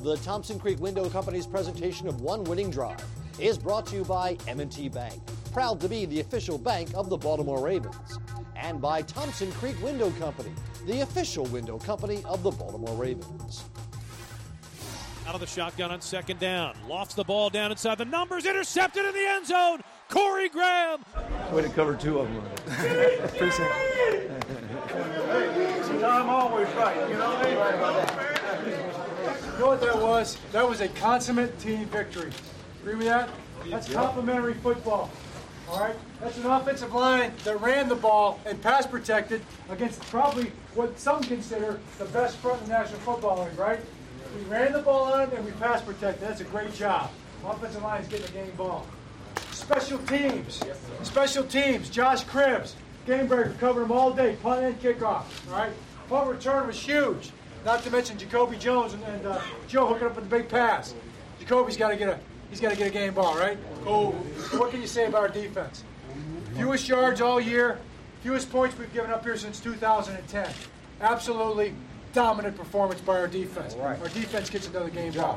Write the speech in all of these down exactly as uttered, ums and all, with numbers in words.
The Thompson Creek Window Company's presentation of One Winning Drive is brought to you by M and T Bank, proud to be the official bank of the Baltimore Ravens, and by Thompson Creek Window Company, the official window company of the Baltimore Ravens. Out of the shotgun on second down, lofts the ball down inside the numbers, intercepted in the end zone. Corey Graham. Way to cover two of them. Appreciate it. I'm always right, you know what I mean? Right about that. You know what that was? That was a consummate team victory. Agree with that? That's complimentary football. All right? That's an offensive line that ran the ball and pass protected against probably what some consider the best front in the National Football League, right? We ran the ball on it and we pass protected. That's a great job. Offensive line is getting the game ball. Special teams. Special teams. Josh Cribbs, game breaker, covered him all day, punt and kickoff. All right? Punt return was huge. Not to mention Jacoby Jones and, and uh, Joe hooking up with the big pass. Jacoby's got to get a he's got to get a game ball, right? Oh, what can you say about our defense? Fewest yards all year, fewest points we've given up here since two thousand ten. Absolutely dominant performance by our defense. Right. Our defense gets another game ball.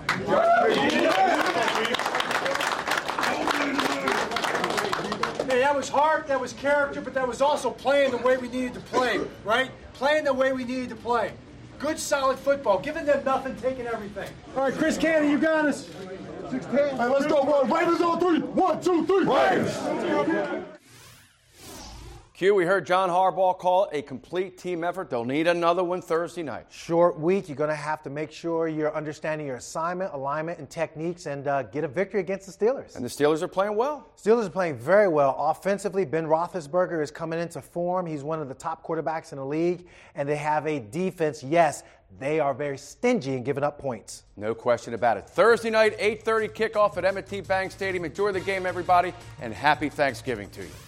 Hey, that was heart, that was character, but that was also playing the way we needed to play, right? Playing the way we needed to play. Good, solid football. Giving them nothing, taking everything. All right, Chris Candy, you got us. six ten. All right, let's go, bro. Ravens on three. One, two, three. Ravens. Q, we heard John Harbaugh call it a complete team effort. They'll need another one Thursday night. Short week. You're going to have to make sure you're understanding your assignment, alignment, and techniques and uh, get a victory against the Steelers. And the Steelers are playing well. Steelers are playing very well. Offensively, Ben Roethlisberger is coming into form. He's one of the top quarterbacks in the league. And they have a defense, yes, they are very stingy in giving up points. No question about it. Thursday night, eight thirty kickoff at M and T Bank Stadium. Enjoy the game, everybody, and happy Thanksgiving to you.